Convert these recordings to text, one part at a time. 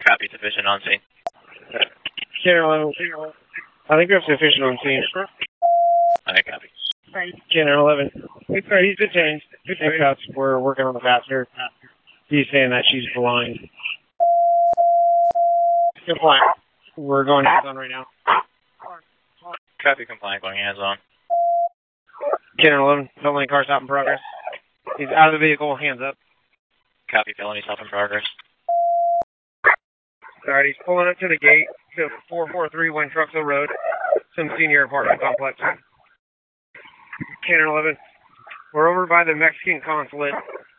Copy, sufficient on scene. Cannon 11. I think we have sufficient on scene. Okay, copy. Cannon 11. He's detained. Handcuffs. We're working on the passenger. He's saying that she's blind. Compliant. We're going hands on right now. Copy, compliant, going hands on. Cannon 11. Felony car stop in progress. He's out of the vehicle, hands up. Copy, felony stop in progress. Alright, he's pulling up to the gate to 443 Wayne Truxell Road, some senior apartment complex. Cannon 11. We're over by the Mexican consulate.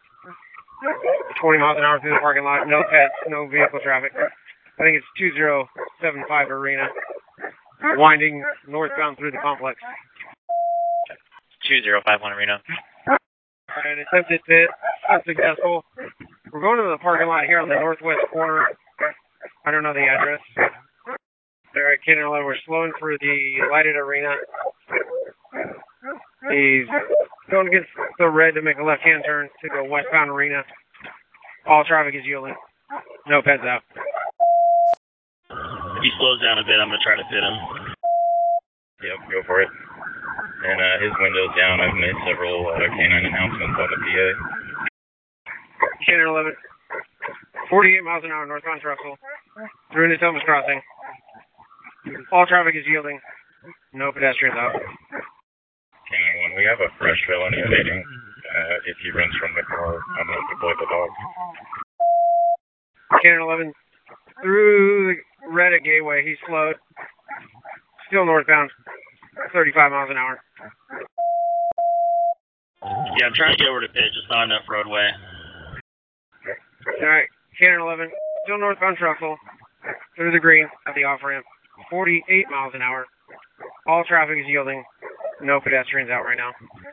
20 miles an hour through the parking lot. No pets, no vehicle traffic. I think it's 2075 Arena. Winding northbound through the complex. 2051 Arena. Alright, attempted pit. Unsuccessful. We're going to the parking lot here on the northwest corner. I don't know the address. Alright, Cannon 11, we're slowing through the lighted arena. He's going against the red to make a left-hand turn to go westbound arena. All traffic is yielding. No pets out. If he slows down a bit, I'm going to try to fit him. Yep, go for it. And his window's down. I've made several canine announcements on the PA. Cannon 11. 48 miles an hour northbound Trussell. Through the Thomas Crossing. All traffic is yielding. No pedestrians out. Cannon 1, we have a fresh felony waiting. If he runs from the car, I'm going to deploy the dog. Cannon 11. Through the Reddit gateway, he's slowed. Still northbound. 35 miles an hour. Yeah, I'm trying to get over to pit, just not enough roadway. Alright, Cannon 11. Still northbound Trussell. Through the green at the off-ramp. 48 miles an hour. All traffic is yielding. No pedestrians out right now.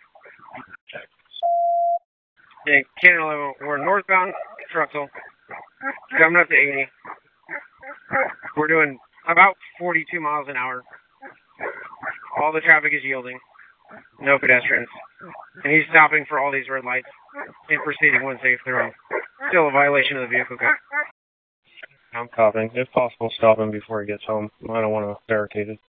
Yeah, Cannon 11, we're northbound Trussell. Coming up to 80. We're doing about 42 miles an hour. All the traffic is yielding. No pedestrians. And he's stopping for all these red lights and proceeding when safe through them. Still a violation of the vehicle code. I'm stopping. If possible, stop him before he gets home. I don't want to barricade it.